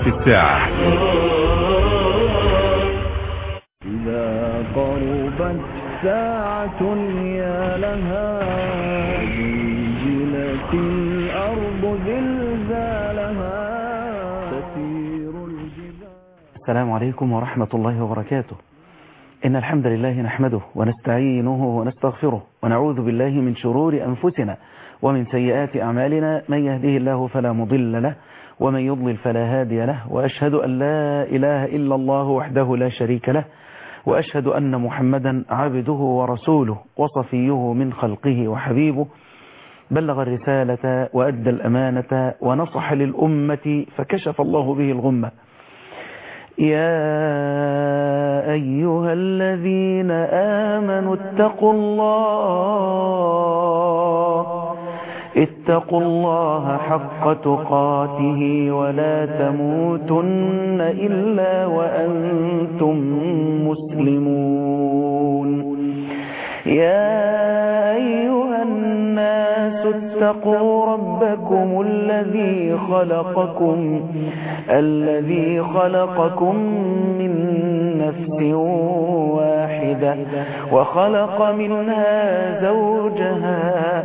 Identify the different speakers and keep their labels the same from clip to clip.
Speaker 1: علامات الساعة.
Speaker 2: إذا قربت ساعة يا لها زلزلت الأرض زلزالها تسير الجبال.
Speaker 3: السلام عليكم ورحمة الله وبركاته. إن الحمد لله نحمده ونستعينه ونستغفره ونعوذ بالله من شرور أنفسنا ومن سيئات أعمالنا. من يهده الله فلا مضل له ومن يضلل فلا هادي له، وأشهد أن لا إله إلا الله وحده لا شريك له، وأشهد أن محمدا عبده ورسوله وصفيه من خلقه وحبيبه، بلغ الرسالة وأدى الأمانة ونصح للأمة فكشف الله به الغمة. يا أيها الذين آمنوا اتقوا الله حق تقاته ولا تموتن إلا وأنتم مسلمون. يا أيها الناس اتقوا ربكم الذي خلقكم من نفس واحدة وخلق منها زوجها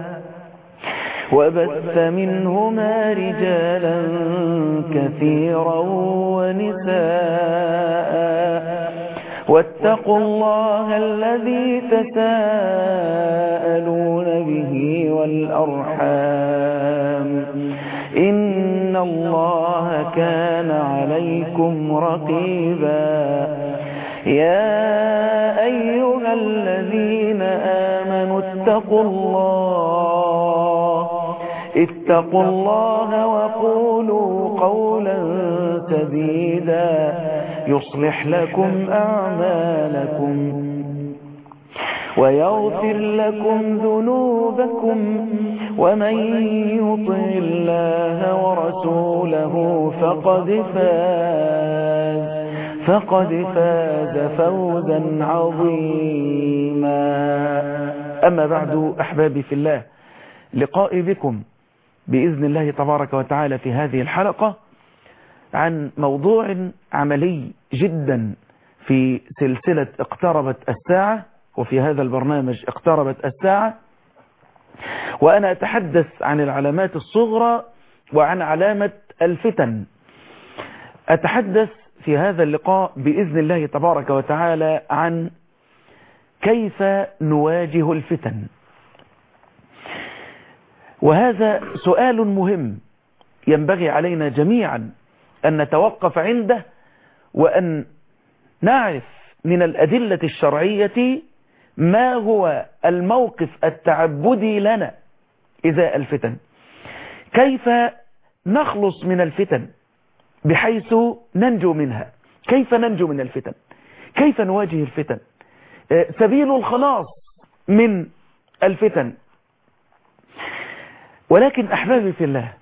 Speaker 3: وبث منهما رجالا كثيرا ونساء، واتقوا الله الذي تساءلون به والأرحام إن الله كان عليكم رقيبا. يا أيها الذين آمنوا اتقوا الله وقولوا قولا سديدا يصلح لكم أعمالكم ويغفر لكم ذنوبكم، ومن يطع الله ورسوله فقد فاز فوزا عظيما. أما بعد، أحبابي في الله، لقائي بكم بإذن الله تبارك وتعالى في هذه الحلقة عن موضوع عملي جدا في سلسلة اقتربت الساعة، وفي هذا البرنامج اقتربت الساعة، وأنا أتحدث عن العلامات الصغرى وعن علامة الفتن. أتحدث في هذا اللقاء بإذن الله تبارك وتعالى عن كيف نواجه الفتن، وهذا سؤال مهم ينبغي علينا جميعا أن نتوقف عنده، وأن نعرف من الأدلة الشرعية ما هو الموقف التعبدي لنا إزاء الفتن، كيف نخلص من الفتن بحيث ننجو منها، كيف ننجو من الفتن، كيف نواجه الفتن، سبيل الخلاص من الفتن. ولكن أحبابي في الله،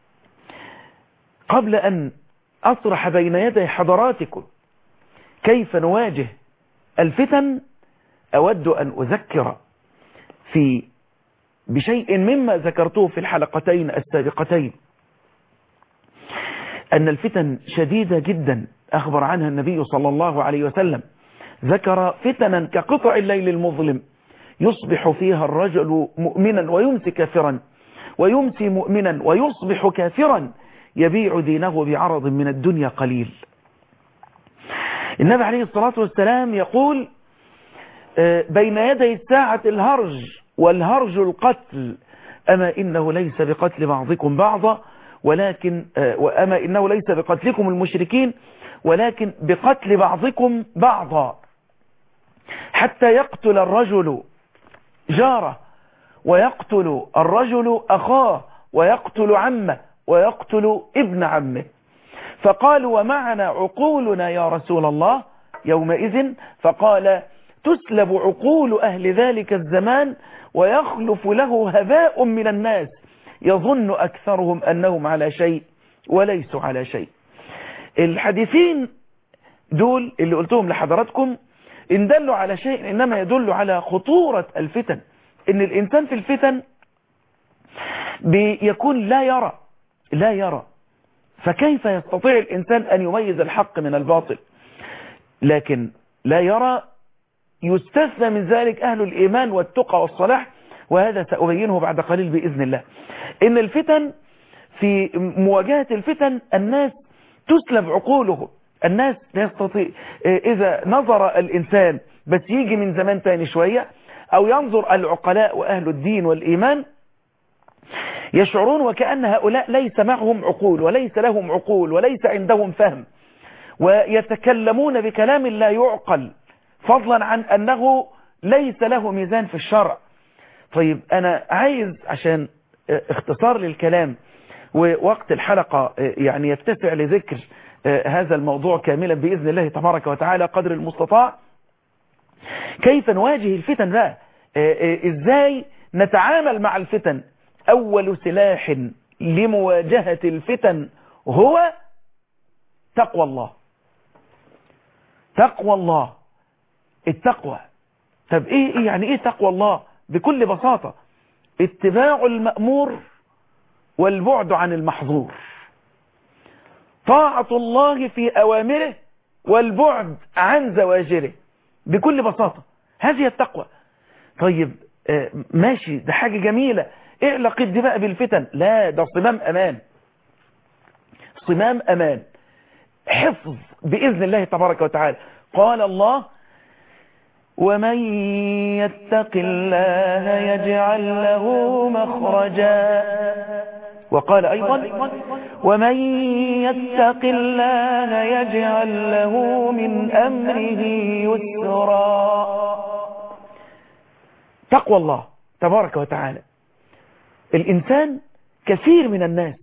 Speaker 3: قبل أن أطرح بين يدي حضراتكم كيف نواجه الفتن، أود أن أذكر بشيء مما ذكرته في الحلقتين السابقتين، أن الفتن شديدة جدا أخبر عنها النبي صلى الله عليه وسلم، ذكر فتنا كقطع الليل المظلم يصبح فيها الرجل مؤمنا ويمسي كافرا، ويمسي مؤمنا ويصبح كافرا، يبيع دينه بعرض من الدنيا قليل. النبي عليه الصلاة والسلام يقول بين يدي الساعة الهرج، والهرج القتل، أما إنه ليس بقتل بعضكم بعضا وأما إنه ليس بقتلكم المشركين ولكن بقتل بعضكم بعضا، حتى يقتل الرجل جاره، ويقتل الرجل أخاه، ويقتل عمه، ويقتل ابن عمه. فقالوا ومعنا عقولنا يا رسول الله يومئذ؟ فقال تسلب عقول أهل ذلك الزمان ويخلف له هباء من الناس يظن أكثرهم أنهم على شيء وليسوا على شيء. الحديثين دول اللي قلتهم لحضراتكم إن دلوا على شيء إنما يدل على خطورة الفتن، إن الإنسان في الفتن بيكون لا يرى فكيف يستطيع الإنسان أن يميز الحق من الباطل؟ لكن لا يرى. يستثنى من ذلك أهل الإيمان والتقى والصلاح، وهذا سأبينه بعد قليل بإذن الله. إن الفتن، في مواجهة الفتن الناس تسلب عقوله. الناس لا يستطيع، إذا نظر الإنسان بس يجي من زمان تاني شوية، أو ينظر العقلاء وأهل الدين والإيمان، يشعرون وكأن هؤلاء ليس معهم عقول، وليس لهم عقول، وليس عندهم فهم، ويتكلمون بكلام لا يعقل، فضلا عن أنه ليس له ميزان في الشرع. طيب أنا عايز عشان اختصار للكلام ووقت الحلقة يعني يتسع لذكر هذا الموضوع كاملا بإذن الله تبارك وتعالى قدر المستطاع، كيف نواجه الفتن بقى؟ ازاي نتعامل مع الفتن؟ أول سلاح لمواجهة الفتن هو تقوى الله. تقوى الله، التقوى. طب ايه يعني ايه تقوى الله؟ بكل بساطة اتباع المأمور والبعد عن المحظور، طاعة الله في أوامره والبعد عن زواجره، بكل بساطة هذه التقوى. طيب ماشي، ده حاجة جميلة، ايه علاقة دي بقى بالفتن؟ لا، ده صمام أمان، صمام أمان، حفظ بإذن الله تبارك وتعالى. قال الله: ومن يتق الله يجعل له مخرجا. وقال أيضا: ومن يتق الله يجعل له من أمره يسرا. تقوى الله تبارك وتعالى. الإنسان كثير من الناس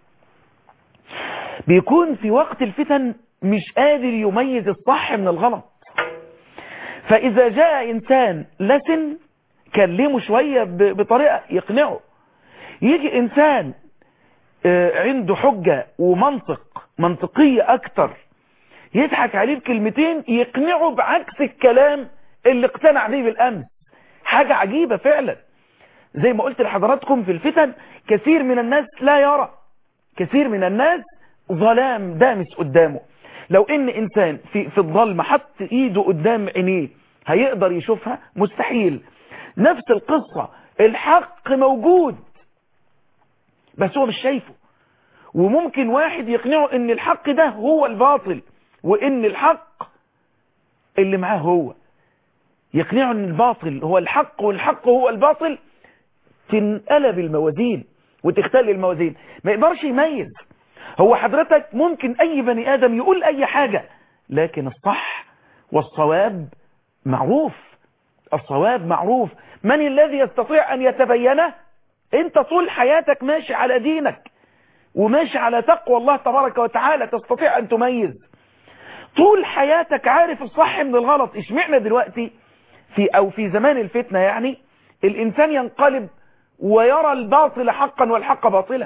Speaker 3: بيكون في وقت الفتن مش قادر يميز الصح من الغلط، فإذا جاء إنسان لسن كلمه شوية بطريقة يقنعه، يجي إنسان عنده حجة ومنطق، منطقية أكتر، يضحك عليه بكلمتين يقنعه بعكس الكلام اللي اقتنع به بالأمس. حاجة عجيبة فعلا. زي ما قلت لحضراتكم في الفتن كثير من الناس لا يرى، كثير من الناس ظلام دامس قدامه. لو ان انسان في الظلمة حط ايده قدام عينيه هيقدر يشوفها؟ مستحيل. نفس القصة، الحق موجود بس هو مش شايفه، وممكن واحد يقنعه ان الحق ده هو الباطل، وان الحق اللي معاه هو، يقنعه ان الباطل هو الحق والحق هو الباطل، تنقلب الموازين وتختل الموازين، ما يقدرش يميز. هو حضرتك ممكن اي بني ادم يقول اي حاجة، لكن الصح والصواب معروف، الصواب معروف. من الذي يستطيع ان يتبينه؟ انت طول حياتك ماشي على دينك وماشي على تقوى الله تبارك وتعالى، تستطيع ان تميز. طول حياتك عارف الصح من الغلط. اشمعنى دلوقتي في زمان الفتنة يعني الانسان ينقلب ويرى الباطل حقا والحق باطلا؟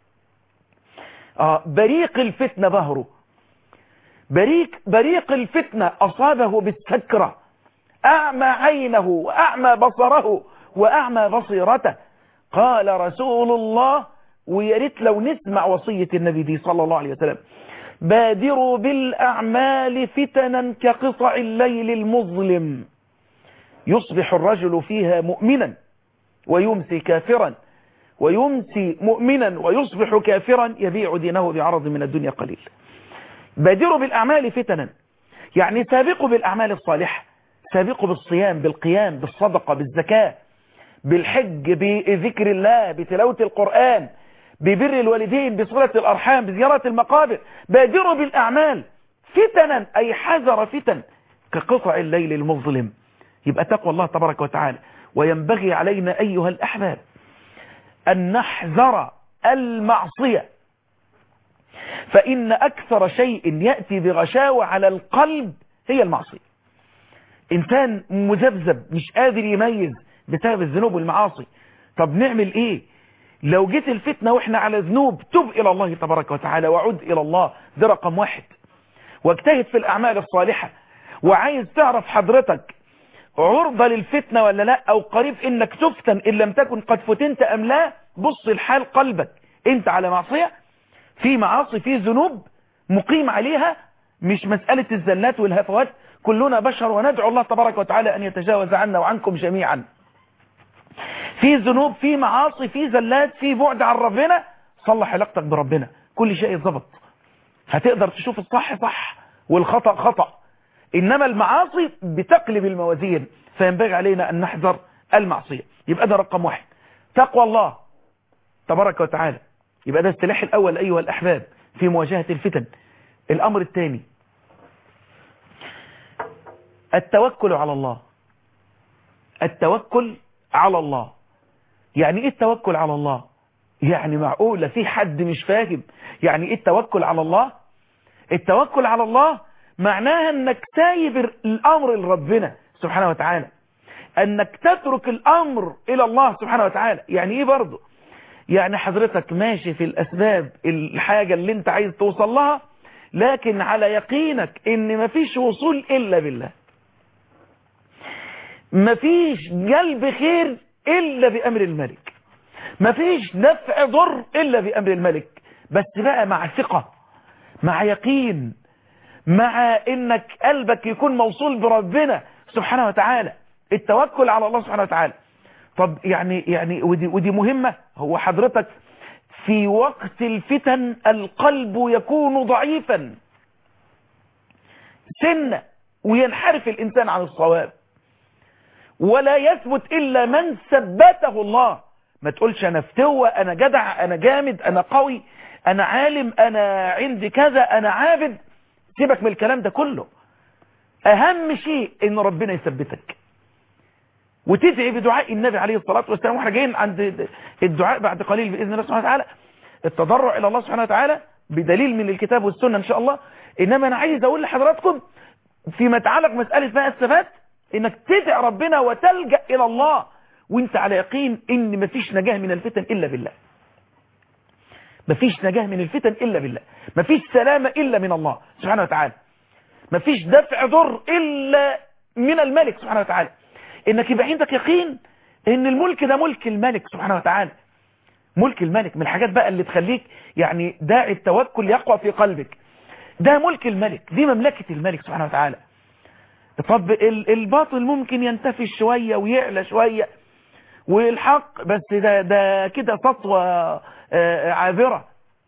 Speaker 3: بريق الفتنة ظهره، بريق الفتنة أصابه بالسكرة، أعمى عينه وأعمى بصره وأعمى بصيرته. قال رسول الله، وياريت لو نسمع وصية النبي دي صلى الله عليه وسلم: بادروا بالأعمال فتنا كقطع الليل المظلم، يصبح الرجل فيها مؤمنا ويمسي كافرا، ويمسي مؤمنا ويصبح كافرا، يبيع دينه بعرض من الدنيا قليل. بادروا بالأعمال فتنا، يعني سابقوا بالأعمال الصالحة، سابقوا بالصيام، بالقيام، بالصدقة، بالزكاة، بالحج، بذكر الله، بتلاوة القرآن، ببر الوالدين، بصلة الأرحام، بزيارة المقابر. بادروا بالأعمال فتنا، أي حذر فتن كقطع الليل المظلم. يبقى تقوى الله تبارك وتعالى. وينبغي علينا أيها الأحباب أن نحذر المعصية، فإن أكثر شيء يأتي بغشاوة على القلب هي المعصية. إنسان مذبذب مش قادر يميز بسبب الذنوب والمعاصي. طب نعمل إيه؟ لو جيت الفتنة وإحنا على ذنوب، تب إلى الله تبارك وتعالى وعد إلى الله، ده رقم 1. واجتهد في الأعمال الصالحة. وعايز تعرف حضرتك عرضة للفتنة ولا لا، أو قريب إنك تفتن إن لم تكن قد فتنت أم لا، بص لحال قلبك. أنت على معصية؟ في معاصي، في ذنوب مقيم عليها، مش مسألة الزلات والهفوات، كلنا بشر وندعو الله تبارك وتعالى أن يتجاوز عنا وعنكم جميعا. في ذنوب، في معاصي، في زلات، في بعد عن ربنا، صلح علاقتك بربنا، كل شيء يتظبط، هتقدر تشوف الصح صح والخطأ خطأ. إنما المعاصي بتقلب الموازين، فينبغي علينا أن نحذر المعصية. يبقى ده رقم 1، تقوى الله تبارك وتعالى. يبقى ده السلاح الأول أيها الأحباب في مواجهة الفتن. الأمر الثاني التوكل على الله. التوكل على الله يعني ايه التوكل على الله؟ يعني معقولة في حد مش فاهم يعني ايه التوكل على الله؟ التوكل على الله معناها انك سايب الامر لربنا سبحانه وتعالى، انك تترك الامر الى الله سبحانه وتعالى. يعني ايه برضه؟ يعني حضرتك ماشي في الاسباب، الحاجة اللي انت عايز توصل لها، لكن على يقينك ان مفيش وصول الا بالله، مفيش جلب خير الا بامر الملك، مفيش دفع ضر الا بامر الملك. بس بقى مع ثقة، مع يقين، مع انك قلبك يكون موصول بربنا سبحانه وتعالى. التوكل على الله سبحانه وتعالى. طب يعني ودي مهمة. هو حضرتك في وقت الفتن القلب يكون ضعيفا سنة، وينحرف الانسان عن الصواب، ولا يثبت الا من ثبته الله. ما تقولش انا فتوة، انا جدع، انا جامد، انا قوي، انا عالم، انا عندي كذا، انا عابد. سيبك من الكلام ده كله. اهم شيء ان ربنا يثبتك، وتدعي بدعاء النبي عليه الصلاة والسلام. واحنا جايين عند الدعاء بعد قليل بإذن الله سبحانه وتعالى، التضرع إلى الله سبحانه وتعالى بدليل من الكتاب والسنة إن شاء الله. إنما أنا عايز أقول لحضراتكم فيما يتعلق مسألة بقى الثبات، إنك تدعي ربنا وتلجأ إلى الله وإنت على يقين إن مفيش نجاة من الفتن إلا بالله. مفيش نجاة من الفتن إلا بالله، مفيش سلامة إلا من الله سبحانه وتعالى، مفيش دفع ضر إلا من الملك سبحانه وتعالى. انك يبقى عندك يقين ان الملك ده ملك الملك سبحانه وتعالى، ملك الملك. من الحاجات بقى اللي تخليك يعني داعي التوكل يقوى في قلبك، ده ملك الملك، دي مملكة الملك سبحانه وتعالى. طب الباطل ممكن ينتفش شوية ويعلى شوية، والحق بس ده كده سطوة عابرة.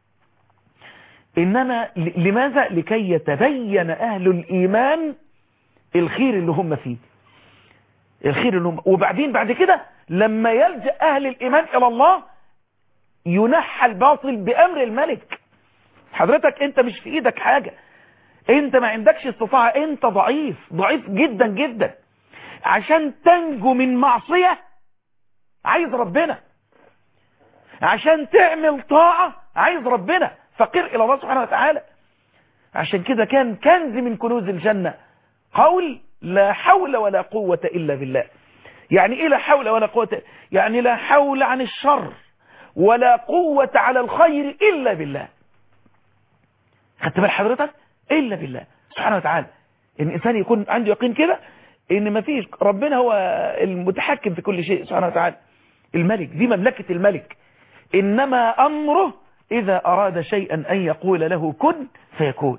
Speaker 3: انما لماذا؟ لكي يتبين اهل الايمان الخير اللي هم فيه، الخير اللي هم. وبعدين بعد كده لما يلجأ اهل الايمان الى الله ينحى الباطل بامر الملك. حضرتك انت مش في ايدك حاجة، انت ما عندكش استطاعة، انت ضعيف جدا جدا. عشان تنجو من معصية عايز ربنا، عشان تعمل طاعة عايز ربنا، فقير الى الله سبحانه وتعالى. عشان كده كان كنز من كنوز الجنة قول لا حول ولا قوة إلا بالله. يعني إيه لا حول ولا قوة؟ يعني لا حول عن الشر ولا قوة على الخير إلا بالله. خدت بال حضرتك؟ إلا بالله سبحانه وتعالى. إن الإنسان يكون عنده يقين كده إن مفيش، ربنا هو المتحكم في كل شيء سبحانه وتعالى، الملك، دي مملكة الملك. إنما أمره إذا أراد شيئا أن يقول له كن فيكون.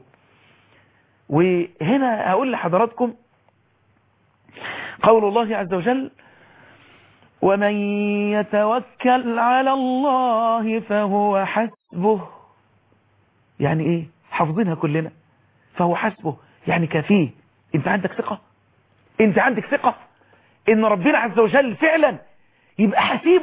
Speaker 3: وهنا هقول لحضراتكم قول الله عز وجل ومن يتوكل على الله فهو حسبه. يعني ايه؟ حافظينها كلنا، فهو حسبه يعني كافيه. انت عندك ثقة؟ انت عندك ثقة ان ربنا عز وجل فعلا يبقى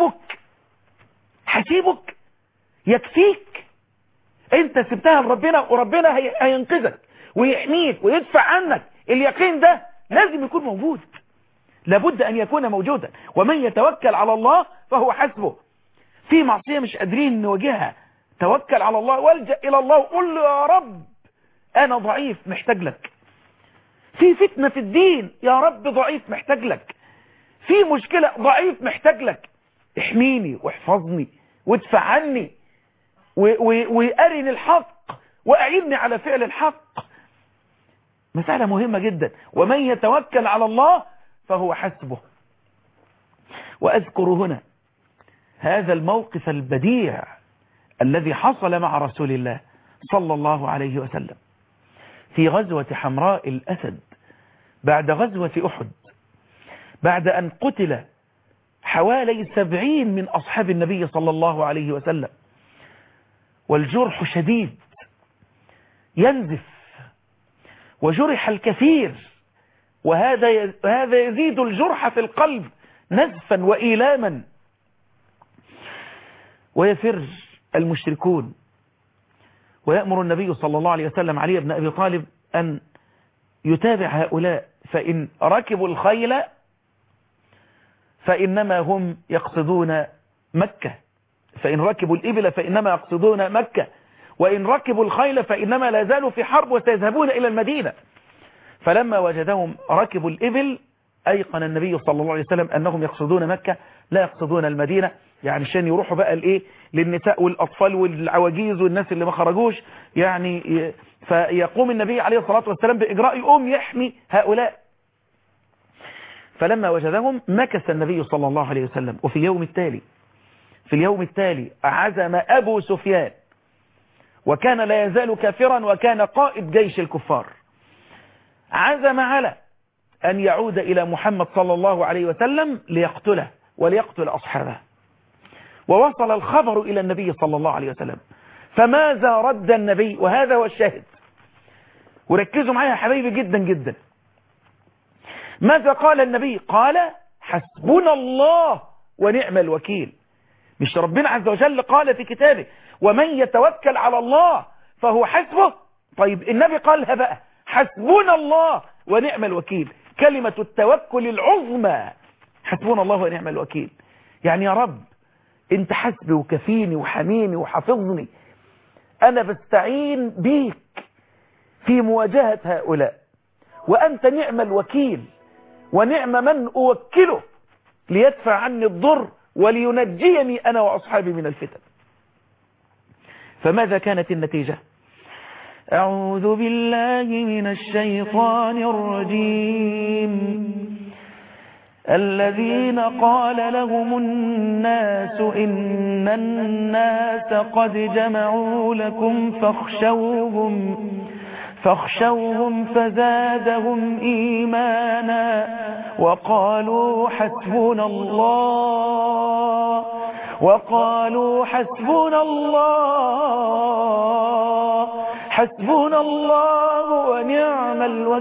Speaker 3: حسيبك يكفيك؟ انت سبتها لربنا وربنا هينقذك ويحميك ويدفع عنك. اليقين ده لازم يكون موجود، لابد ان يكون موجودا. ومن يتوكل على الله فهو حسبه. في معصية مش قادرين نواجهها، توكل على الله والجأ الى الله وقول له يا رب انا ضعيف محتاج لك. في فتنة في الدين يا رب ضعيف محتاج لك. في مشكلة ضعيف محتاج لك، احميني واحفظني وادفع عني وارني الحق واعيني على فعل الحق. مسألة مهمة جدا. ومن يتوكل على الله فهو حسبه. وأذكر هنا هذا الموقف البديع الذي حصل مع رسول الله صلى الله عليه وسلم في غزوة حمراء الأسد بعد غزوة أحد، بعد أن قتل حوالي 70 من أصحاب النبي صلى الله عليه وسلم، والجرح شديد ينزف وجرح الكثير، وهذا يزيد الجرح في القلب نزفا وإيلاما. ويفر المشركون، ويأمر النبي صلى الله عليه وسلم علي بن أبي طالب أن يتابع هؤلاء، فإن ركبوا الخيل فإنما هم يقصدون مكة، فإن ركبوا الإبل فإنما يقصدون مكة، وإن ركبوا الخيل فإنما لا زالوا في حرب وسيذهبون إلى المدينة. فلما وجدهم ركبوا الإبل أيقن النبي صلى الله عليه وسلم أنهم يقصدون مكة لا يقصدون المدينة، يعني عشان يروحوا بقى الإيه للنساء والأطفال والعواجيز والناس اللي ما خرجوش، يعني فيقوم النبي عليه الصلاة والسلام بإجراء يحمي هؤلاء. فلما وجدهم مكث النبي صلى الله عليه وسلم. وفي اليوم التالي عزم أبو سفيان، وكان لا يزال كافرا وكان قائد جيش الكفار، عزم على أن يعود إلى محمد صلى الله عليه وسلم ليقتله وليقتل أصحابه. ووصل الخبر إلى النبي صلى الله عليه وسلم، فماذا رد النبي؟ وهذا هو الشاهد، وركزوا معايا يا حبايبي جدا جدا. ماذا قال النبي؟ قال حسبنا الله ونعم الوكيل. مش ربنا عز وجل قال في كتابه ومن يتوكل على الله فهو حسبه؟ طيب النبي قالها بقى حسبنا الله ونعم الوكيل، كلمة التوكل العظمى، حسبنا الله ونعم الوكيل. يعني يا رب انت حسبي وكفيني وحميني وحفظني، انا بستعين بيك في مواجهة هؤلاء، وانت نعم الوكيل ونعم من اوكله ليدفع عني الضر ولينجيني انا واصحابي من الفتن. فماذا كانت النتيجة؟ أعوذ بالله من الشيطان الرجيم. الذين قال لهم الناس إن الناس قد جمعوا لكم فاخشوهم فزادهم إيمانا وقالوا حسبنا الله ونعم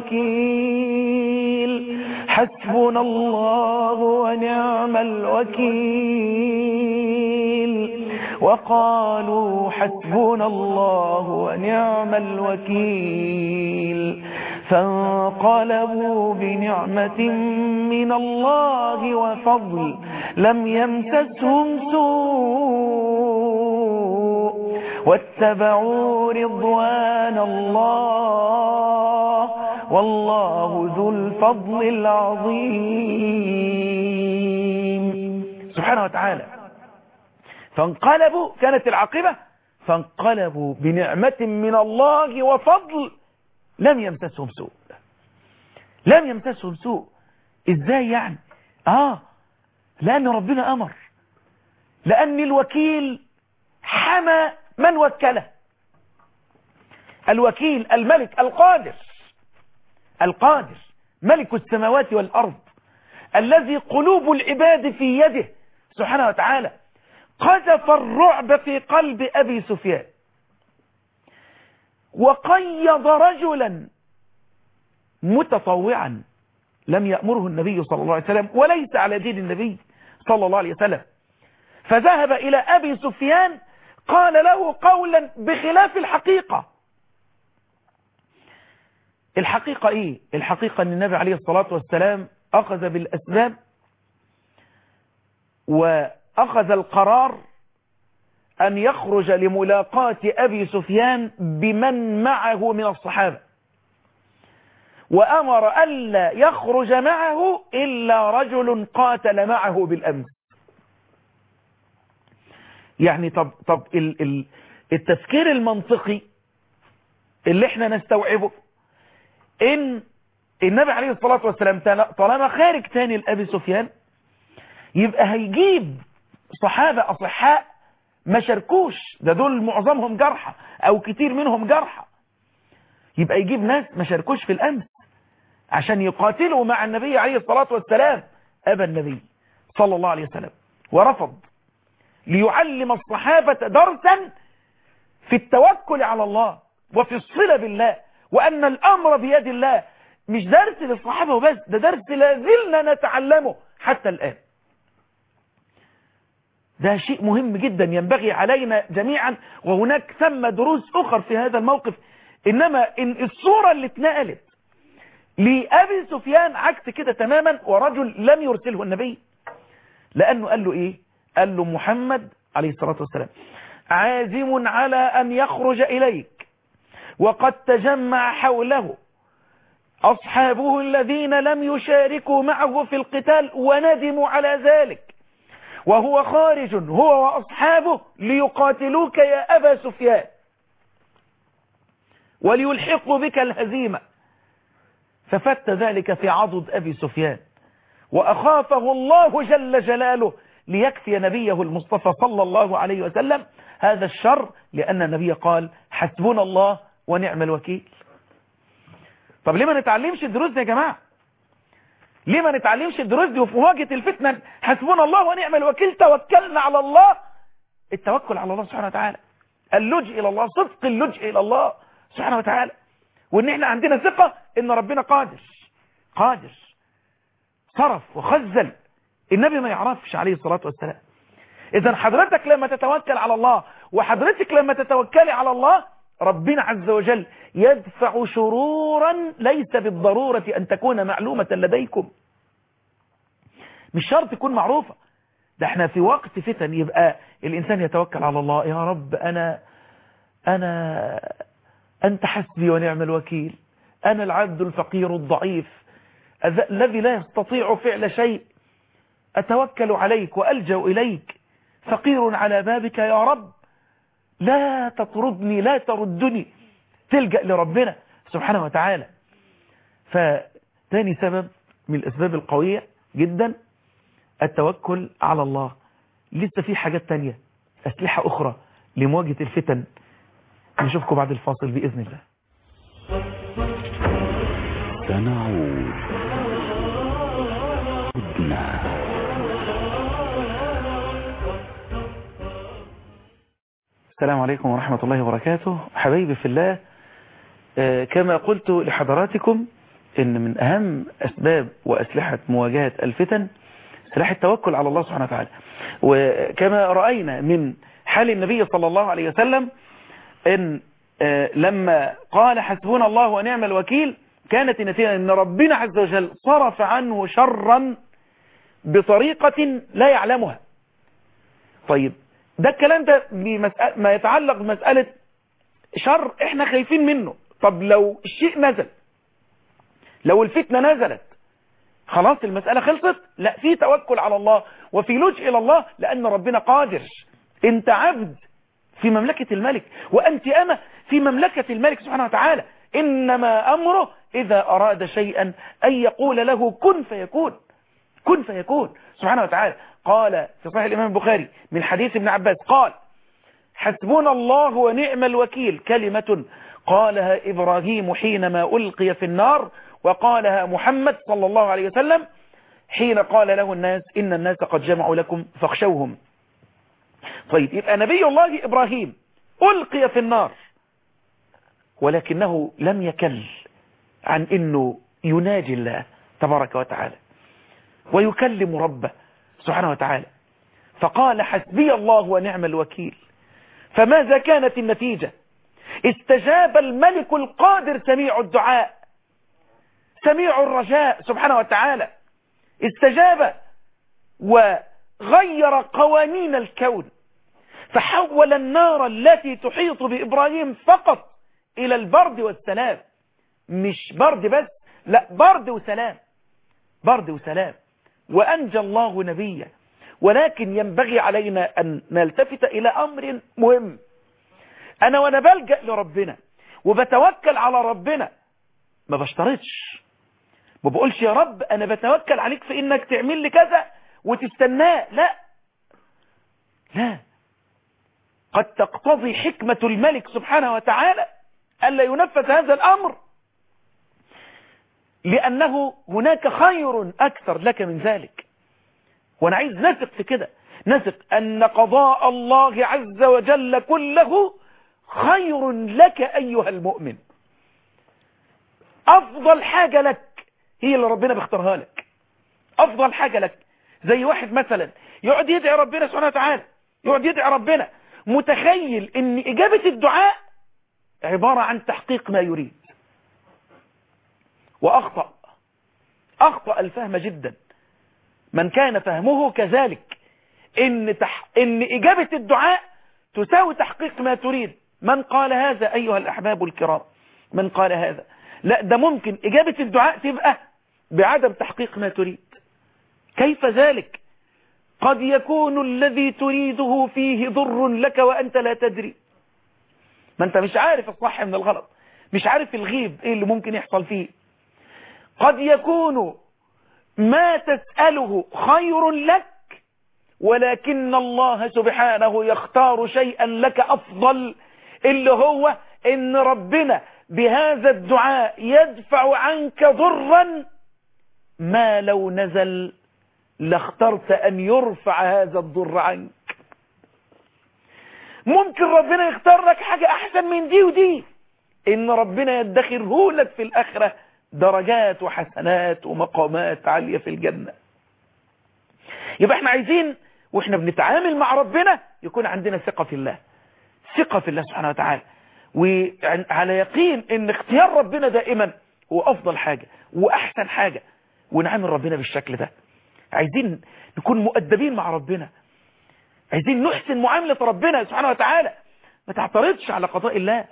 Speaker 3: الوكيل، حسبنا الله ونعم الوكيل، وقالوا حسبنا الله ونعم الوكيل. فانقلبوا بنعمة من الله وفضل لم يمسسهم سوء واتبعوا رضوان الله والله ذو الفضل العظيم. سبحانه وتعالى. فانقلبوا، كانت العاقبة فانقلبوا بنعمة من الله وفضل لم يمسسهم سوء. لم يمسسهم سوء. ازاي يعني؟ لأن ربنا أمر، لأن الوكيل حمى من وكله. الوكيل الملك القادر ملك السماوات والأرض الذي قلوب العباد في يده سبحانه وتعالى، قذف الرعب في قلب أبي سفيان، وقيض رجلا متطوعا لم يأمره النبي صلى الله عليه وسلم وليس على دين النبي صلى الله عليه وسلم، فذهب إلى أبي سفيان قال له قولا بخلاف الحقيقة. الحقيقة إيه؟ الحقيقة أن النبي عليه الصلاة والسلام أخذ بالأسباب وأخذ القرار أن يخرج لملاقاة أبي سفيان بمن معه من الصحابة، وأمر ألا يخرج معه إلا رجل قاتل معه بالأمس. يعني طب التفكير المنطقي اللي احنا نستوعبه ان النبي عليه الصلاة والسلام طالما خارج تاني لأبي سفيان يبقى هيجيب صحابة أصحاء ما شاركوش، ده دول معظمهم جرحى او كتير منهم جرحى. يبقى يجيب ناس ما شاركوش في الامس عشان يقاتلوا مع النبي عليه الصلاة والسلام. أبى النبي صلى الله عليه وسلم ورفض، ليعلم الصحابة درسا في التوكل على الله وفي الصلة بالله، وأن الأمر بيد الله. مش درس للصحابة وبس، ده درس لازلنا نتعلمه حتى الآن. ده شيء مهم جدا ينبغي علينا جميعا، وهناك ثم دروس أخرى في هذا الموقف. إنما إن الصورة اللي اتنقلت لأبي سفيان عكس كده تماما، ورجل لم يرسله النبي، لأنه قال له إيه؟ قال له محمد عليه الصلاة والسلام عازم على أن يخرج إليك، وقد تجمع حوله أصحابه الذين لم يشاركوا معه في القتال وندموا على ذلك، وهو خارج هو وأصحابه ليقاتلوك يا أبا سفيان وليلحقوا بك الهزيمة. ففت ذلك في عضد أبي سفيان، وأخافه الله جل جلاله ليكفي نبيه المصطفى صلى الله عليه وسلم هذا الشر، لأن النبي قال حسبنا الله ونعم الوكيل. طب ليه ما نتعلمش الدروس دي يا جماعة؟ ليه ما نتعلمش الدروس دي وفي مواجهة الفتنة حسبنا الله ونعم الوكيل، توكلنا على الله. التوكل على الله سبحانه وتعالى، اللجئ إلى الله، صدق اللجئ إلى الله سبحانه وتعالى، وإن احنا عندنا ثقة إن ربنا قادر. صرف وخزل، النبي ما يعرفش عليه الصلاة والسلام. إذا حضرتك لما تتوكل على الله وحضرتك لما تتوكلي على الله، ربنا عز وجل يدفع شرورا ليس بالضرورة أن تكون معلومة لديكم، مش شرط تكون معروفة. ده احنا في وقت فتن يبقى الإنسان يتوكل على الله، يا رب أنت حسبي ونعم الوكيل، أنا العبد الفقير الضعيف الذي لا يستطيع فعل شيء، أتوكل عليك وألجأ إليك، فقير على بابك يا رب، لا تطردني لا تردني، تلجأ لربنا سبحانه وتعالى. فتاني سبب من الأسباب القوية جدا التوكل على الله. لسه في حاجات تانية، أسلحة أخرى لمواجهة الفتن. نشوفكم بعد الفاصل بإذن الله.
Speaker 1: سنعود.
Speaker 3: السلام عليكم ورحمة الله وبركاته. حبايبي في الله، كما قلت لحضراتكم إن من أهم أسباب وأسلحة مواجهة الفتن سلاح التوكل على الله سبحانه وتعالى. وكما رأينا من حال النبي صلى الله عليه وسلم إن لما قال حسبنا الله ونعم الوكيل كانت النتيجة إن ربنا عز وجل صرف عنه شرا بطريقة لا يعلمها. طيب ده الكلام ده ما يتعلق بمسألة شر احنا خايفين منه. طب لو الشيء نزل، لو الفتنة نزلت، خلاص المسألة خلصت؟ لا، في توكل على الله وفي لجء إلى الله، لأن ربنا قادر. انت عبد في مملكة الملك، وأنت أمة في مملكة الملك سبحانه وتعالى. إنما أمره إذا أراد شيئا أن يقول له كن فيكون، كن فيكون سبحانه وتعالى. قال في صحيح الإمام البخاري من حديث ابن عباس قال حسبنا الله ونعم الوكيل، كلمة قالها إبراهيم حينما ألقي في النار، وقالها محمد صلى الله عليه وسلم حين قال له الناس إن الناس قد جمعوا لكم فاخشوهم. طيب يبقى نبي الله إبراهيم ألقي في النار، ولكنه لم يكل عن إنه يناجي الله تبارك وتعالى ويكلم ربه سبحانه وتعالى، فقال حسبي الله ونعم الوكيل. فماذا كانت النتيجة؟ استجاب الملك القادر سميع الدعاء سميع الرجاء سبحانه وتعالى، استجاب وغير قوانين الكون، فحول النار التي تحيط بإبراهيم فقط إلى البرد والسلام. مش برد بس، لا، برد وسلام، برد وسلام، وأنجى الله نبيه. ولكن ينبغي علينا أن نلتفت إلى أمر مهم. أنا وأنا بلجأ لربنا وبتوكل على ربنا ما بشترطش، ما بقولش يا رب أنا بتوكل عليك في إنك تعمل لي كذا وتستناه، لا لا، قد تقتضي حكمة الملك سبحانه وتعالى ألا ينفذ هذا الأمر، لأنه هناك خير أكثر لك من ذلك. وأنا عايز نثق في كده، نثق أن قضاء الله عز وجل كله خير لك أيها المؤمن. أفضل حاجة لك هي اللي ربنا بيختارها لك، أفضل حاجة لك. زي واحد مثلا يقعد يدعي ربنا سبحانه وتعالى، يقعد يدعي ربنا متخيل ان إجابة الدعاء عبارة عن تحقيق ما يريد، وأخطأ الفهم جدا من كان فهمه كذلك، إن إجابة الدعاء تساوي تحقيق ما تريد. من قال هذا أيها الأحباب الكرام؟ من قال هذا؟ لا، ده ممكن إجابة الدعاء تبقى بعدم تحقيق ما تريد. كيف ذلك؟ قد يكون الذي تريده فيه ضر لك وأنت لا تدري. ما أنت مش عارف الصح من الغلط، مش عارف الغيب إيه اللي ممكن يحصل فيه. قد يكون ما تسأله خير لك، ولكن الله سبحانه يختار شيئا لك أفضل، اللي هو إن ربنا بهذا الدعاء يدفع عنك ضرا ما لو نزل لاخترت أن يرفع هذا الضر عنك. ممكن ربنا يختار لك حاجة أحسن من دي ودي، إن ربنا يدخره لك في الآخرة درجات وحسنات ومقامات عالية في الجنة. يبقى احنا عايزين واحنا بنتعامل مع ربنا يكون عندنا ثقة في الله، ثقة في الله سبحانه وتعالى، وعلى يقين ان اختيار ربنا دائما هو أفضل حاجة وأحسن حاجة، ونعامل ربنا بالشكل ده. عايزين نكون مؤدبين مع ربنا، عايزين نحسن معاملة ربنا سبحانه وتعالى. ما تعترضش على قضاء الله،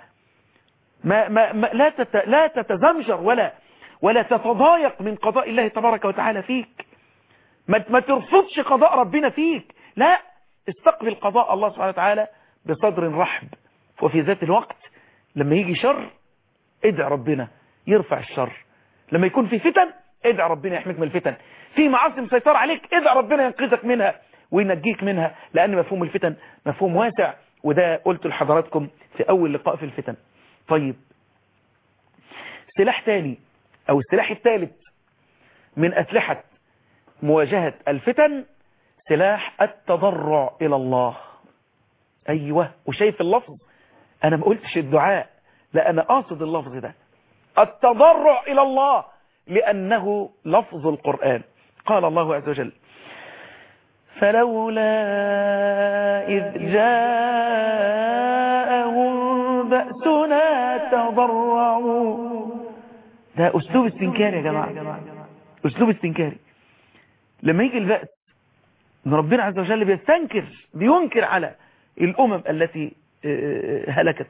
Speaker 3: لا تتزمجر ولا تتضايق من قضاء الله تبارك وتعالى فيك. ما ترفضش قضاء ربنا فيك، لا، استقبل قضاء الله سبحانه وتعالى بصدر رحب. وفي ذات الوقت لما يجي شر ادعى ربنا يرفع الشر، لما يكون في فتن ادعى ربنا يحميك من الفتن، في معاصي مسيطرة عليك ادعى ربنا ينقذك منها وينجيك منها، لأن مفهوم الفتن مفهوم واسع، وده قلت لحضراتكم في أول لقاء في الفتن. طيب، سلاح تاني أو السلاح الثالث من أسلحة مواجهة الفتن سلاح التضرع إلى الله. أيوة، وشايف اللفظ، أنا ما قلتش الدعاء، لا، أنا قاصد اللفظ ده، التضرع إلى الله، لأنه لفظ القرآن. قال الله عز وجل: فلولا إذ جاءهم بأسنا تضرعوا. ده أسلوب استنكاري يا جماعة، أسلوب استنكاري. لما يجي البأس ان ربنا عز وجل بينكر على الأمم التي هلكت.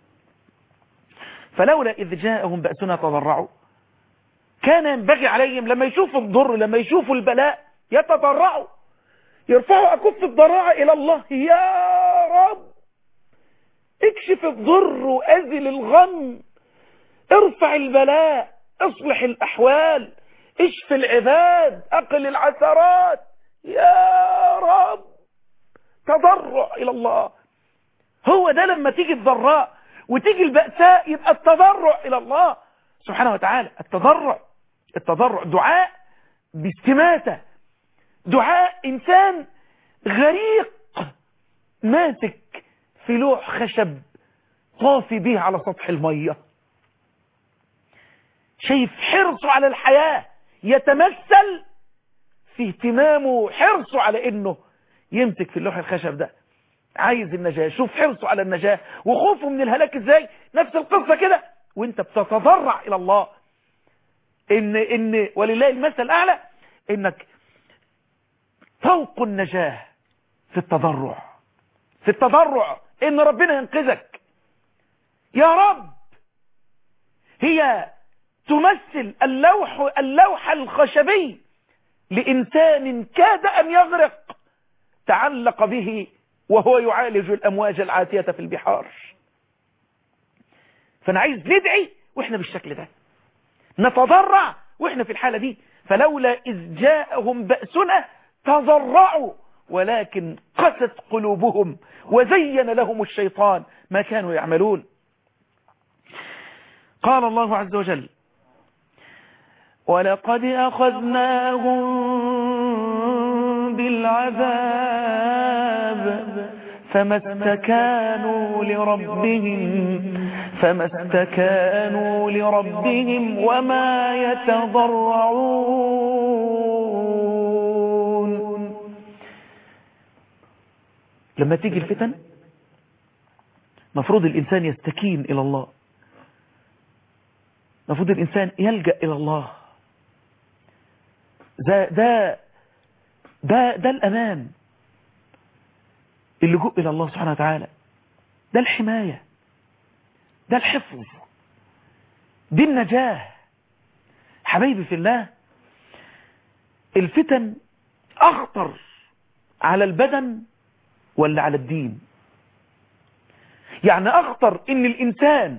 Speaker 3: فلولا إذ جاءهم بأسنا تضرعوا، كان ينبغي عليهم لما يشوفوا الضر، لما يشوفوا البلاء، يتضرعوا، يرفعوا أكف الضراعة إلى الله. يا رب اكشف الضر وأزل الغم، ارفع البلاء، اصلح الأحوال، اشف العباد، أقل العثرات، يا رب. تضرع إلى الله. هو ده لما تيجي الضراء وتيجي البأساء يبقى التضرع إلى الله سبحانه وتعالى. التضرع دعاء باستماتة، دعاء إنسان غريق ماسك في لوح خشب طافي به على سطح المية، شايف حرصه على الحياة يتمثل في اهتمامه، حرصه على انه يمسك في اللوح الخشب ده، عايز النجاة. شوف حرصه على النجاة وخوفه من الهلاك ازاي. نفس القصة كده وانت بتتضرع الى الله، ان ولله المثل الاعلى، انك فوق النجاة في التضرع ان ربنا ينقذك. يا رب، هي تمثل اللوح الخشبي لإنسان كاد أن يغرق، تعلق به وهو يعالج الأمواج العاتية في البحار. فأنا عايز ندعي وإحنا بالشكل ده، نتضرع وإحنا في الحالة دي. فلولا إذ جاءهم بأسنا تضرعوا ولكن قست قلوبهم وزين لهم الشيطان ما كانوا يعملون. قال الله عز وجل: ولقد أخذناهم بالعذاب فما استكانوا لربهم وما يتضرعون. لما تيجي الفتن مفروض الإنسان يستكين إلى الله، مفروض الإنسان يلجأ إلى الله. ده الأمان، اللجوء إلى الله سبحانه وتعالى، ده الحماية، ده الحفظ، دي النجاة. حبايبي في الله، الفتن أخطر على البدن ولا على الدين؟ يعني أخطر إن الإنسان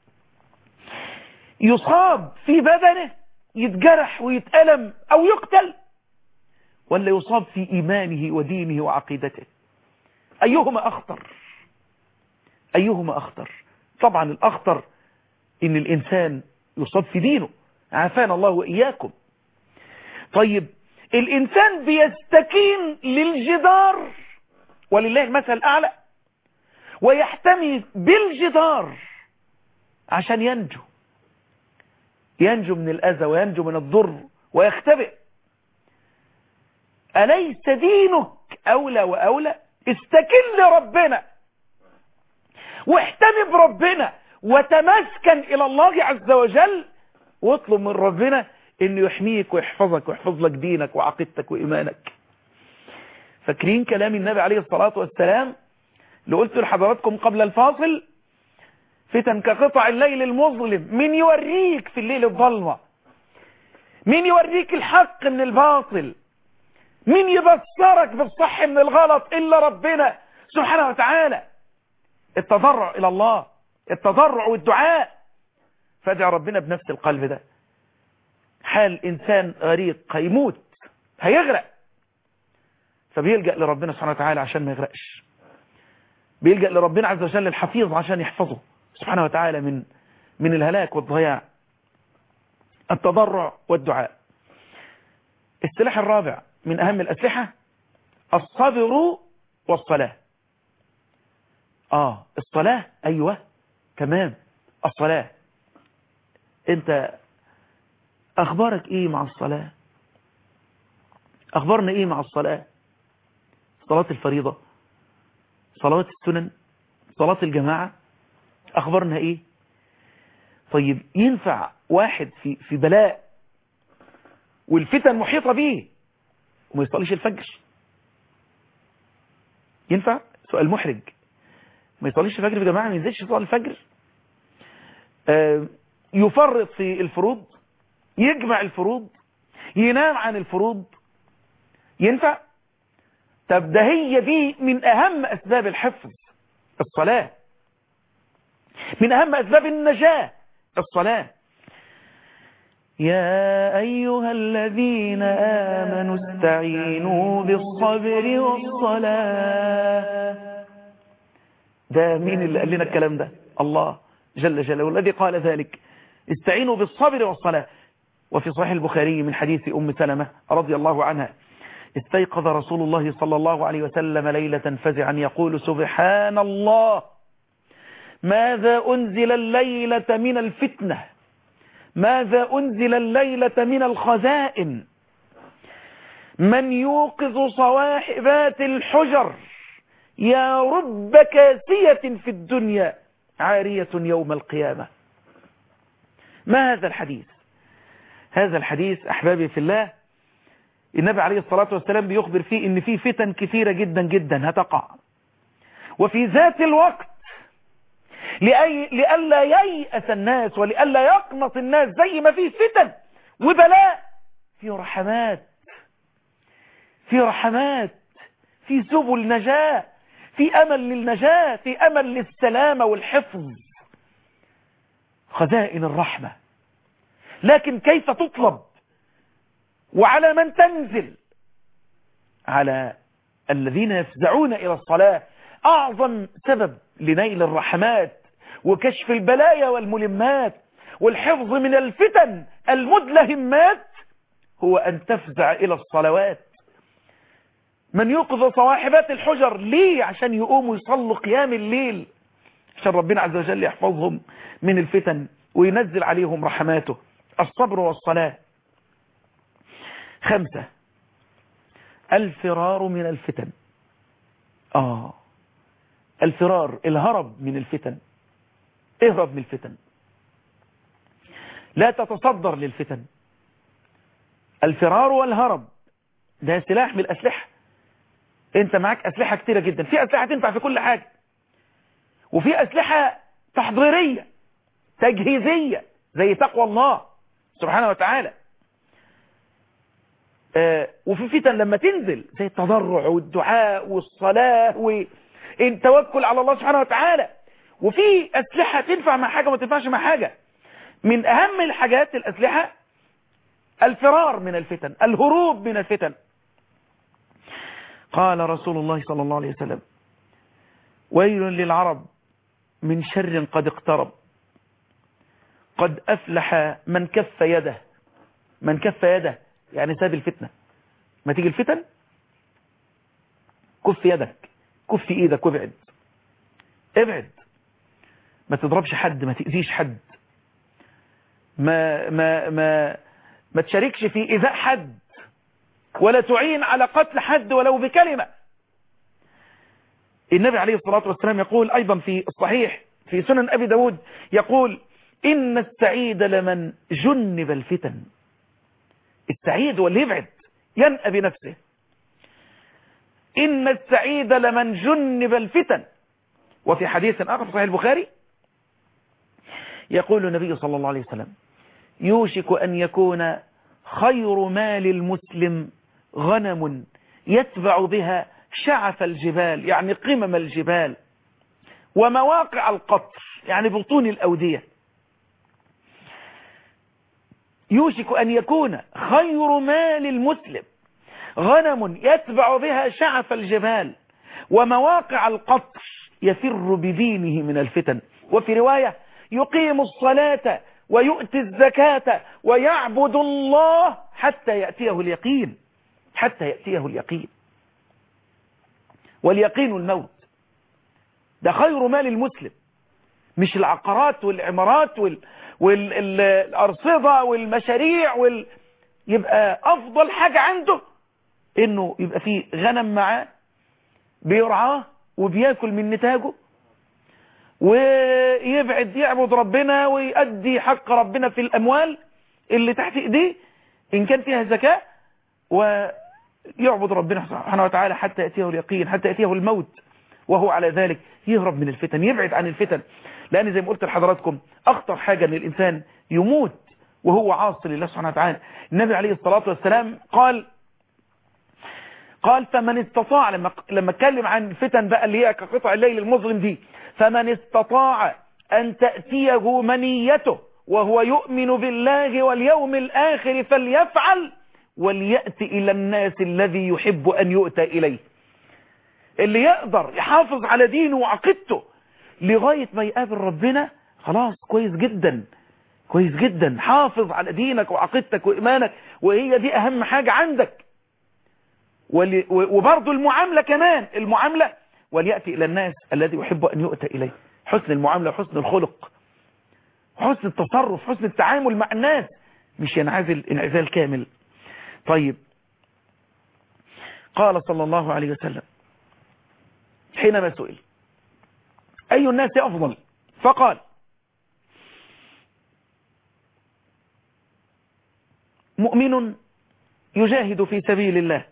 Speaker 3: يصاب في بدنه، يتجرح ويتألم أو يقتل، ولا يصاب في إيمانه ودينه وعقيدته؟ أيهما أخطر؟ أيهما أخطر؟ طبعا الأخطر إن الإنسان يصاب في دينه، عافانا الله وإياكم. طيب الإنسان بيستكين للجدار ولله المثل الأعلى، ويحتمي بالجدار عشان ينجو من الأذى وينجو من الضر ويختبئ. أليس دينك أولى وأولى؟ استكن لربنا واحتمي بربنا وتمسكن إلى الله عز وجل، واطلب من ربنا إنه يحميك ويحفظك ويحفظ لك دينك وعقيدتك وإيمانك. فاكرين كلام النبي عليه الصلاة والسلام اللي قلت لحضراتكم قبل الفاصل؟ فتن كقطع الليل المظلم، مين يوريك في الليل الظلمة؟ مين يوريك الحق من الباطل؟ مين يبصرك بالصح من الغلط إلا ربنا سبحانه وتعالى؟ التضرع إلى الله، التضرع والدعاء. فادع ربنا بنفس القلب ده. حال إنسان غريق هيموت، هيغرق، فبيلجأ لربنا سبحانه وتعالى عشان ما يغرقش، بيلجأ لربنا عز وجل الحفيظ عشان يحفظه سبحانه وتعالى من الهلاك والضياع. التضرع والدعاء. السلاح الرابع من أهم الأسلحة الصبر والصلاة. الصلاة، أيوة تمام، الصلاة. أنت أخبارك إيه مع الصلاة؟ أخبارنا إيه مع الصلاة؟ صلاة الفريضة، صلاة السنن، صلاة الجماعة، أخبارنا إيه؟ طيب ينفع واحد في بلاء والفتن محيطة به وما يصليش الفجر؟ ينفع؟ سؤال محرج. ما يصليش الفجر في جماعة، ما ينزلش يصلي الفجر، يفرط في الفروض، يجمع الفروض، ينام عن الفروض، ينفع؟ طب ده هي دي من أهم أسباب الحفظ، الصلاة. من أهم أسباب النجاة الصلاة. يا أيها الذين آمنوا استعينوا بالصبر والصلاة. ده مين اللي قال لنا الكلام ده؟ الله جل جلاله الذي قال ذلك. استعينوا بالصبر والصلاة. وفي صحيح البخاري من حديث أم سلمة رضي الله عنها: استيقظ رسول الله صلى الله عليه وسلم ليلة فزعا يقول: سبحان الله، ماذا أنزل الليلة من الفتنة، ماذا أنزل الليلة من الخزائن، من يوقظ صواحبات الحجر، يا رب كاسية في الدنيا عارية يوم القيامة. ما هذا الحديث؟ هذا الحديث أحبابي في الله النبي عليه الصلاة والسلام بيخبر فيه إن في فتن كثيرة جدا جدا هتقع، وفي ذات الوقت لئلا ييأس الناس ولئلا يقنط الناس، زي ما في فتن وبلاء، في رحمات، في رحمات، في سبل نجاة، في أمل للنجاة، في أمل للسلامة والحفظ، خزائن الرحمة. لكن كيف تطلب وعلى من تنزل؟ على الذين يفزعون إلى الصلاة. أعظم سبب لنيل الرحمات وكشف البلايا والملمات والحفظ من الفتن المدلهمات هو أن تفزع إلى الصلوات. من يقظ صواحبات الحجر ليه؟ عشان يقوموا يصلوا قيام الليل، عشان ربنا عز وجل يحفظهم من الفتن وينزل عليهم رحماته. الصبر والصلاة. 5 الفرار من الفتن. الفرار، الهرب من الفتن. اهرب من الفتن، لا تتصدر للفتن. الفرار والهرب ده سلاح من الأسلحة. انت معاك أسلحة كتيرة جدا، في أسلحة تنفع في كل حاجة، وفي أسلحة تحضيرية تجهيزية زي تقوى الله سبحانه وتعالى. وفي فتن لما تنزل زي التضرع والدعاء والصلاة والتوكل على الله سبحانه وتعالى. وفي أسلحة تنفع مع حاجة وما تنفعش مع حاجة. من أهم الحاجات الأسلحة الفرار من الفتن، الهروب من الفتن. قال رسول الله صلى الله عليه وسلم: ويل للعرب من شر قد اقترب، قد أفلح من كف يده. من كف يده يعني ساب الفتنة. ما تيجي الفتن كف يدك، كف ايدك وابعد. ابعد، ما تضربش حد، ما تأذيش حد، ما تشاركش في إيذاء حد، ولا تعين على قتل حد ولو بكلمة. النبي عليه الصلاة والسلام يقول أيضا في الصحيح في سنن أبي داود، يقول: إن السعيد لمن جنب الفتن. السعيد هو اللي يبعد، ينأى بنفسه. إن السعيد لمن جنب الفتن. وفي حديث آخر في صحيح البخاري يقول النبي صلى الله عليه وسلم: يوشك أن يكون خير مال المسلم غنم يتبع بها شعف الجبال، يعني قمم الجبال، ومواقع القطر، يعني بطون الأودية. يوشك أن يكون خير مال المسلم غنم يتبع بها شعف الجبال ومواقع القطر، يفر بدينه من الفتن. وفي رواية: يقيم الصلاة ويؤتي الزكاة ويعبد الله حتى يأتيه اليقين. حتى يأتيه اليقين. واليقين الموت. ده خير مال المسلم، مش العقارات والعمارات والأرصدة والمشاريع يبقى أفضل حاجة عنده إنه يبقى فيه غنم معاه بيرعاه وبياكل من نتاجه، يعبد ربنا ويؤدي حق ربنا في الأموال اللي تحت إيديه إن كان فيها زكاة، ويعبد ربنا سبحانه وتعالى حتى يأتيه اليقين، حتى يأتيه الموت وهو على ذلك. يهرب من الفتن، يبعد عن الفتن. لأن زي ما قلت لحضراتكم أخطر حاجة أن الإنسان يموت وهو عاصي لله سبحانه وتعالى. النبي عليه الصلاة والسلام قال فمن استطاع، لما اتكلم عن الفتن بقى اللي هي كقطع الليل المظلم دي، فمن استطاع أن تأتيه منيته وهو يؤمن بالله واليوم الآخر فليفعل وليأتي إلى الناس الذي يحب أن يؤتى إليه. اللي يقدر يحافظ على دينه وعقيدته لغاية ما يقابل ربنا، خلاص كويس جدا، كويس جدا. حافظ على دينك وعقيدتك وإيمانك، وهي دي أهم حاجة عندك. وبرضو المعاملة كمان، المعاملة وليأتي إلى الناس الذي يحب أن يؤتى إليه. حسن المعاملة وحسن الخلق، حسن التصرف، حسن التعامل مع الناس، مش ينعزل انعزال كامل. طيب، قال صلى الله عليه وسلم حينما سئل أي الناس أفضل، فقال: مؤمن يجاهد في سبيل الله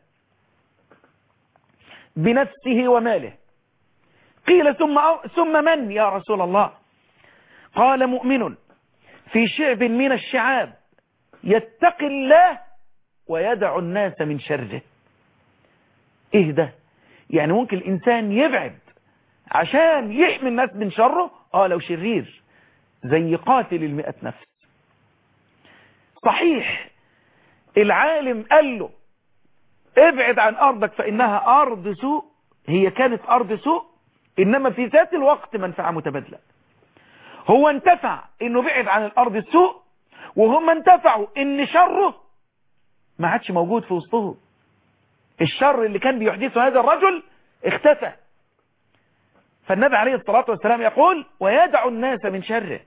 Speaker 3: بنفسه وماله. قيل ثم من يا رسول الله؟ قال: مؤمن في شعب من الشعاب يتقي الله ويدع الناس من شره. ايه ده؟ يعني ممكن الإنسان يبعد عشان يحمي الناس من شره، لو شرير زي قاتل 100 نفس. صحيح العالم قال له ابعد عن أرضك فإنها أرض سوء. هي كانت أرض سوء، إنما في ذات الوقت منفعة متبادلة. هو انتفع إنه بعد عن الأرض السوء، وهم انتفعوا إن شره ما عادش موجود في وسطهم. الشر اللي كان بيحدثه هذا الرجل اختفى. فالنبي عليه الصلاة والسلام يقول: ويدع الناس من شره.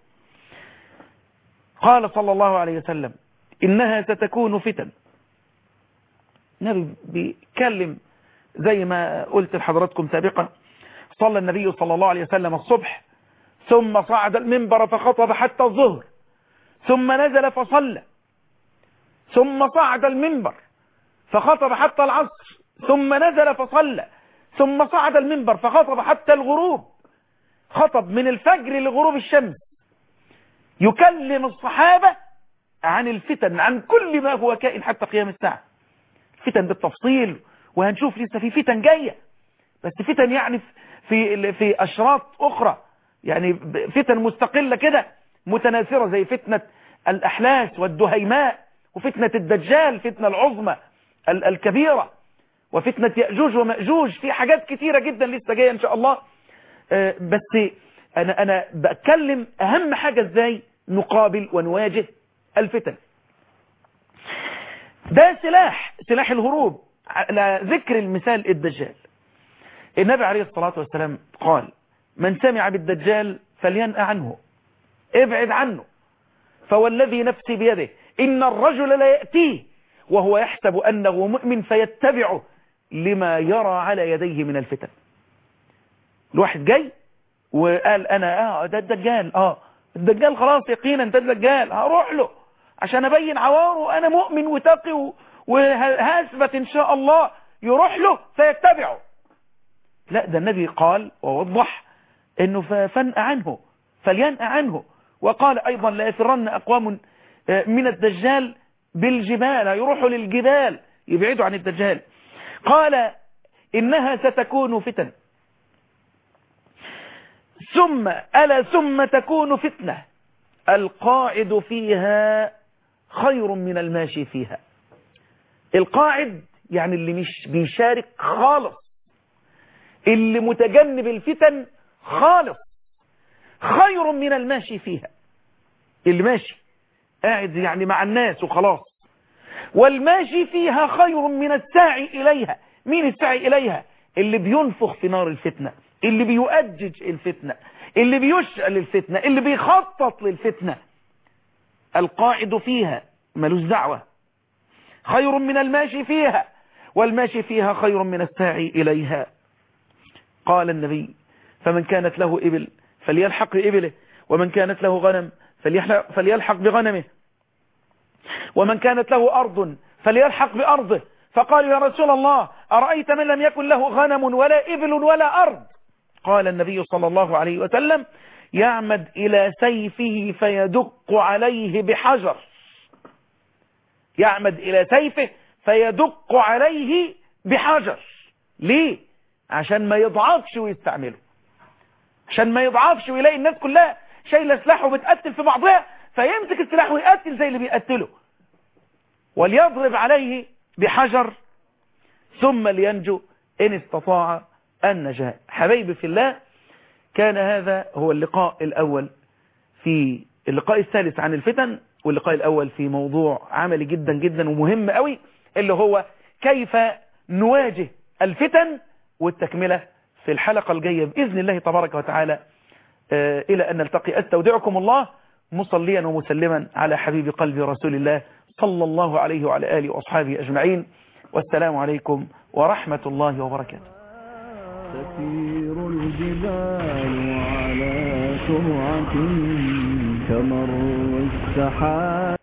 Speaker 3: قال صلى الله عليه وسلم: إنها ستكون فتن. النبي بيتكلم زي ما قلت لحضراتكم سابقا. صلى النبي صلى الله عليه وسلم الصبح، ثم صعد المنبر فخطب حتى الظهر، ثم نزل فصلى، ثم صعد المنبر فخطب حتى العصر، ثم نزل فصلى، ثم صعد المنبر فخطب حتى الغروب. خطب من الفجر لغروب الشمس، يكلم الصحابة عن الفتن، عن كل ما هو كائن حتى قيام الساعة. فتن بالتفصيل، وهنشوف لسه في فتن جاية، بس فتن يعني في أشراط أخرى، يعني فتن مستقلة كده متناثرة، زي فتنة الأحلاس والدهيماء، وفتنة الدجال، فتنة العظمى الكبيرة، وفتنة يأجوج ومأجوج. في حاجات كتيرة جدا لسه جاية إن شاء الله. بس أنا بتكلم أهم حاجة إزاي نقابل ونواجه الفتن. ده سلاح الهروب. على ذكر المثال الدجال، النبي عليه الصلاة والسلام قال: من سمع بالدجال فلينأ عنه، ابعد عنه، فوالذي نفسي بيده إن الرجل لا يأتيه وهو يحسب أنه مؤمن فيتبعه لما يرى على يديه من الفتن. الواحد جاي وقال: أنا ده الدجال، الدجال خلاص يقينا ده الدجال، هروح له عشان أبين عواره، أنا مؤمن وتقي وهثبت إن شاء الله. يروح له فيتبعه. لا، ده النبي قال ووضح إنه فنأ عنه، فلينأ عنه. وقال أيضا: لا يفرن أقوام من الدجال بالجبال، يروحوا للجبال يبعدوا عن الدجال. قال: إنها ستكون فتن، ثم تكون فتنة القاعد فيها خير من الماشي فيها. القاعد يعني اللي مش بيشارك خالص، اللي متجنب الفتن خالص، خير من الماشي فيها. اللي ماشي قاعد يعني مع الناس وخلاص، والماشي فيها خير من الساعي إليها. مين الساعي إليها؟ اللي بينفخ في نار الفتنة، اللي بيؤجج الفتنة، اللي بيشعل الفتنة، اللي بيخطط للفتنة. القاعد فيها ملوش دعوة، خير من الماشي فيها، والماشي فيها خير من الساعي إليها. قال النبي: فمن كانت له إبل فليلحق بإبله، ومن كانت له غنم فليلحق بغنمه، ومن كانت له أرض فليلحق بأرضه. فقال: يا رسول الله، أرأيت من لم يكن له غنم ولا إبل ولا أرض؟ قال النبي صلى الله عليه وسلم: يعمد إلى سيفه فيدق عليه بحجر. يعمد إلى سيفه فيدق عليه بحجر. ليه؟ عشان ما يضعفش ويستعمله، عشان ما يضعفش ويلاقي الناس كلها شايله سلاح وبتقتل في بعضها، فيمسك السلاح ويقتل زي اللي بيقتله. وليضرب عليه بحجر ثم لينجو إن استطاع النجاة. حبايبي في الله، كان هذا هو اللقاء الأول في اللقاء الثالث عن الفتن، واللقاء الأول في موضوع عملي جدا جدا ومهم قوي، اللي هو كيف نواجه الفتن، والتكملة في الحلقة الجاية بإذن الله تبارك وتعالى. إلى أن نلتقي، أستودعكم الله مصليا ومسلما على حبيب قلبي رسول الله صلى الله عليه وعلى آله وأصحابه أجمعين، والسلام عليكم ورحمة الله وبركاته.
Speaker 2: تسير الجبال على سرعة كمر السحاب.